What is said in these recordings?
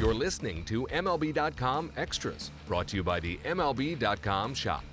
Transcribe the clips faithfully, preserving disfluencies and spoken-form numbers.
You're listening to M L B dot com Extras, brought to you by the M L B dot com shop.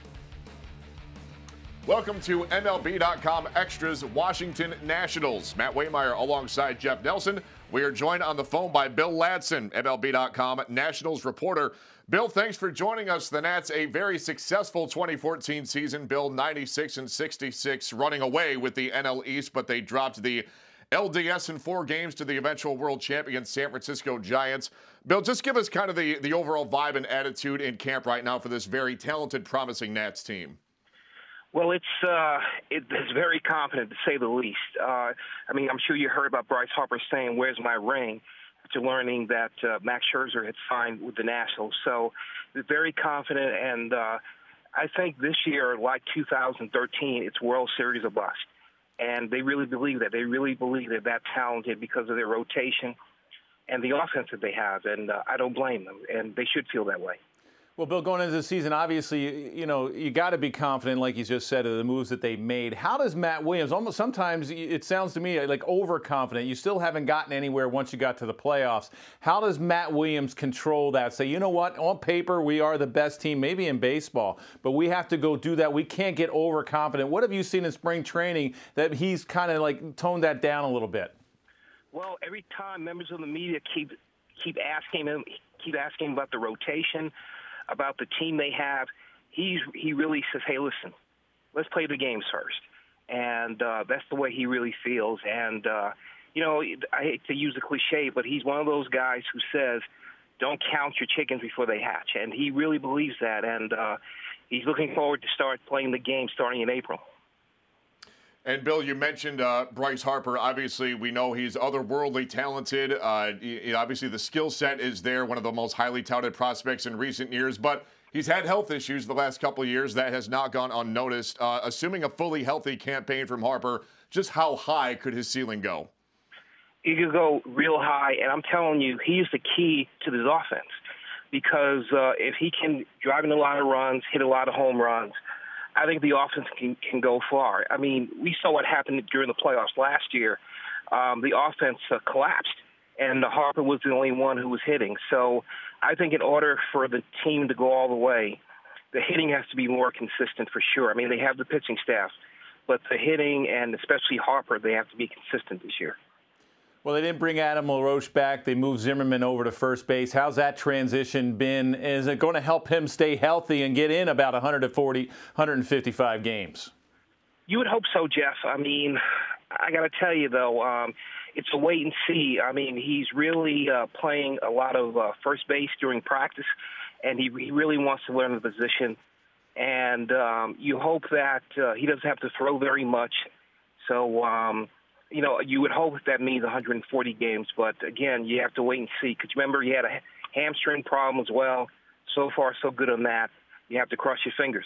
Welcome to M L B dot com Extras Washington Nationals. Matt Waymeyer alongside Jeff Nelson. We are joined on the phone by Bill Ladson, M L B dot com Nationals reporter. Bill, thanks for joining us. The Nats, a very successful twenty fourteen season. Bill, ninety-six and sixty-six, running away with the N L East, but they dropped the L D S in four games to the eventual world champion San Francisco Giants. Bill, just give us kind of the, the overall vibe and attitude in camp right now for this very talented, promising Nats team. Well, it's uh, it, it's very confident, to say the least. Uh, I mean, I'm sure you heard about Bryce Harper saying, "Where's my ring?" after learning that uh, Max Scherzer had signed with the Nationals. So they're very confident, and uh, I think this year, like two thousand thirteen, it's World Series or bust. And they really believe that. They really believe they're that talented because of their rotation and the offense that they have, and uh, I don't blame them, and they should feel that way. Well, Bill, going into the season, obviously, you know, you got to be confident, like you just said, of the moves that they made. How does Matt Williams, almost sometimes it sounds to me like overconfident. You still haven't gotten anywhere once you got to the playoffs. How does Matt Williams control that? Say, you know what, on paper, we are the best team, maybe in baseball, but we have to go do that. We can't get overconfident. What have you seen in spring training that he's kind of like toned that down a little bit? Well, every time members of the media keep keep asking him, keep asking about the rotation, about the team they have, he's he really says, hey, listen, let's play the games first. And uh, that's the way he really feels. And, uh, you know, I hate to use the cliche, but he's one of those guys who says, don't count your chickens before they hatch. And he really believes that. And uh, he's looking forward to start playing the game starting in April. And, Bill, you mentioned uh, Bryce Harper. Obviously, we know he's otherworldly talented. Uh, he, obviously, the skill set is there, one of the most highly touted prospects in recent years. But he's had health issues the last couple of years. That has not gone unnoticed. Uh, assuming a fully healthy campaign from Harper, just how high could his ceiling go? He could go real high, and I'm telling you, he's the key to this offense. Because uh, if he can drive in a lot of runs, hit a lot of home runs, I think the offense can, can go far. I mean, we saw what happened during the playoffs last year. Um, the offense uh, collapsed, and Harper was the only one who was hitting. So I think in order for the team to go all the way, the hitting has to be more consistent for sure. I mean, they have the pitching staff, but the hitting, and especially Harper, they have to be consistent this year. Well, they didn't bring Adam LaRoche back. They moved Zimmerman over to first base. How's that transition been? Is it going to help him stay healthy and get in about one forty, one fifty-five games? You would hope so, Jeff. I mean, I got to tell you, though, um, it's a wait and see. I mean, he's really uh, playing a lot of uh, first base during practice, and he, he really wants to learn the position. And um, you hope that uh, he doesn't have to throw very much. So, um, you know, you would hope that means one forty games. But, again, you have to wait and see. Because remember, he had a hamstring problem as well. So far, so good on that. You have to cross your fingers.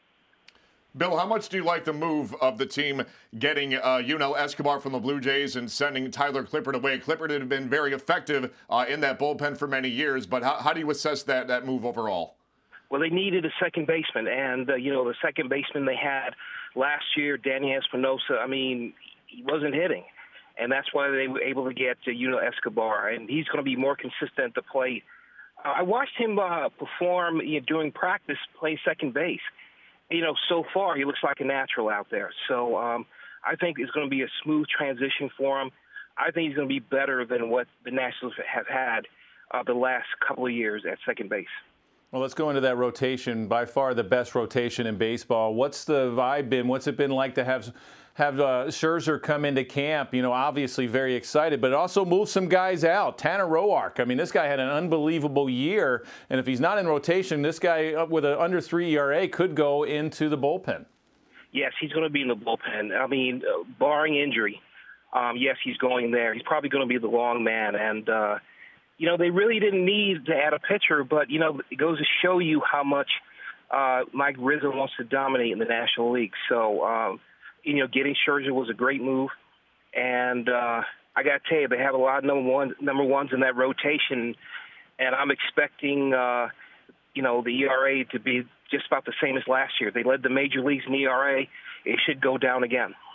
Bill, how much do you like the move of the team getting uh, Yunel Escobar from the Blue Jays and sending Tyler Clippard away? Clippard had been very effective uh, in that bullpen for many years. But how, how do you assess that, that move overall? Well, they needed a second baseman. And, uh, you know, the second baseman they had last year, Danny Espinosa, I mean, he wasn't hitting, and that's why they were able to get uh, Yunel Escobar, and he's going to be more consistent at the plate. Uh, I watched him uh, perform you know, during practice, play second base. You know, so far he looks like a natural out there. So um, I think it's going to be a smooth transition for him. I think he's going to be better than what the Nationals have had uh, the last couple of years at second base. Well, let's go into that rotation. By far the best rotation in baseball. What's the vibe been? What's it been like to have have uh, Scherzer come into camp? You know, obviously very excited, but also move some guys out. Tanner Roark. I mean, this guy had an unbelievable year, and if he's not in rotation, this guy up with an under three E R A could go into the bullpen. Yes, he's going to be in the bullpen. I mean, uh, barring injury, um, yes, he's going there. He's probably going to be the long man, and uh, you know, they really didn't need to add a pitcher, but, you know, it goes to show you how much uh, Mike Rizzo wants to dominate in the National League. So, um, you know, getting Scherzer was a great move. And uh, I got to tell you, they have a lot of number, one, number ones in that rotation, and I'm expecting, uh, you know, the E R A to be just about the same as last year. They led the major leagues in E R A. It should go down again.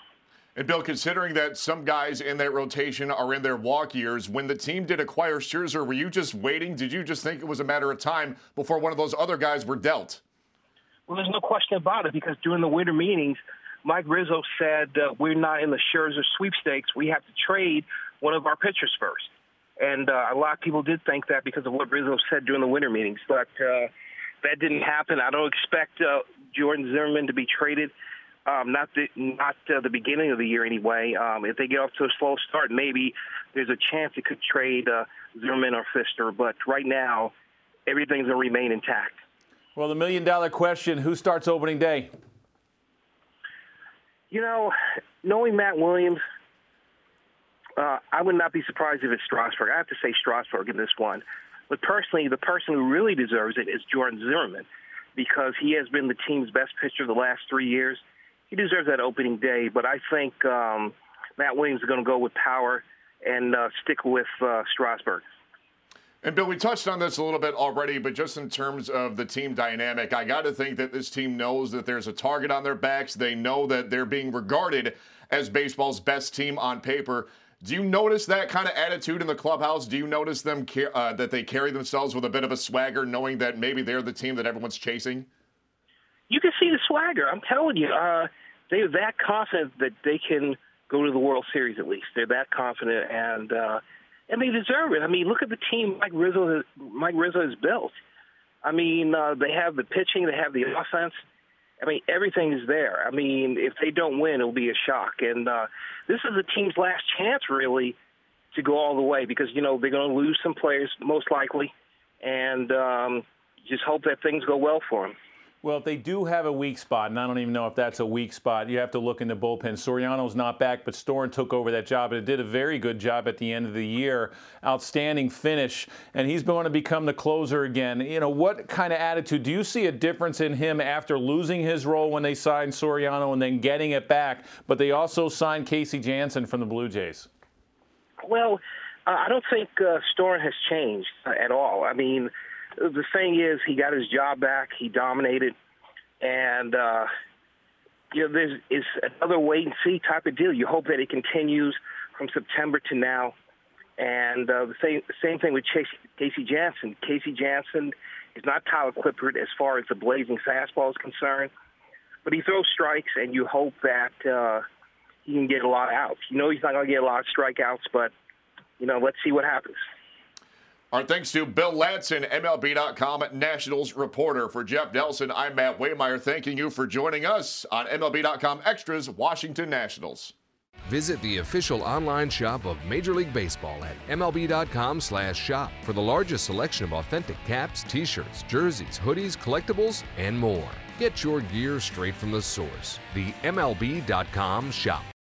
And Bill, considering that some guys in that rotation are in their walk years, when the team did acquire Scherzer, were you just waiting? Did you just think it was a matter of time before one of those other guys were dealt? Well, there's no question about it, because during the winter meetings, Mike Rizzo said uh, we're not in the Scherzer sweepstakes. We have to trade one of our pitchers first. And uh, a lot of people did think that because of what Rizzo said during the winter meetings. But uh, that didn't happen. I don't expect uh, Jordan Zimmermann to be traded. Um, not the, not uh, the beginning of the year anyway. Um, if they get off to a slow start, maybe there's a chance it could trade uh, Zimmermann or Fister. But right now, everything's going to remain intact. Well, the million-dollar question, who starts opening day? You know, knowing Matt Williams, uh, I would not be surprised if it's Strasburg. I have to say Strasburg in this one. But personally, the person who really deserves it is Jordan Zimmermann, because he has been the team's best pitcher the last three years. He deserves that opening day, but I think um, Matt Williams is going to go with power and uh, stick with uh, Strasburg. And, Bill, we touched on this a little bit already, but just in terms of the team dynamic, I got to think that this team knows that there's a target on their backs. They know that they're being regarded as baseball's best team on paper. Do you notice that kind of attitude in the clubhouse? Do you notice them uh, that they carry themselves with a bit of a swagger, knowing that maybe they're the team that everyone's chasing? You can see the swagger. I'm telling you, uh, they're that confident that they can go to the World Series at least. They're that confident, and uh, and they deserve it. I mean, look at the team Mike Rizzo has, Mike Rizzo has built. I mean, uh, they have the pitching, they have the offense. I mean, everything is there. I mean, if they don't win, it'll be a shock. And uh, this is the team's last chance, really, to go all the way, because, you know, they're going to lose some players, most likely, and um, just hope that things go well for them. Well, if they do have a weak spot, and I don't even know if that's a weak spot, you have to look in the bullpen. Soriano's not back, but Storen took over that job, and did a very good job at the end of the year. Outstanding finish, and he's going to become the closer again. You know, what kind of attitude? Do you see a difference in him after losing his role when they signed Soriano and then getting it back? But they also signed Casey Janssen from the Blue Jays. Well, uh, I don't think uh, Storen has changed uh, at all. I mean, the thing is, he got his job back. He dominated, and uh, you know, there's is another wait and see type of deal. You hope that it continues from September to now, and uh, the same same thing with Chase, Casey Janssen. Casey Janssen is not Tyler Clippard as far as the blazing fastball is concerned, but he throws strikes, and you hope that uh, he can get a lot of outs. You know, he's not going to get a lot of strikeouts, but you know, let's see what happens. All right, thanks to Bill Ladson, M L B dot com Nationals reporter. For Jeff Nelson, I'm Matt Waymeyer, thanking you for joining us on M L B dot com Extras Washington Nationals. Visit the official online shop of Major League Baseball at M L B dot com slash shop for the largest selection of authentic caps, t-shirts, jerseys, hoodies, collectibles, and more. Get your gear straight from the source, the M L B dot com shop.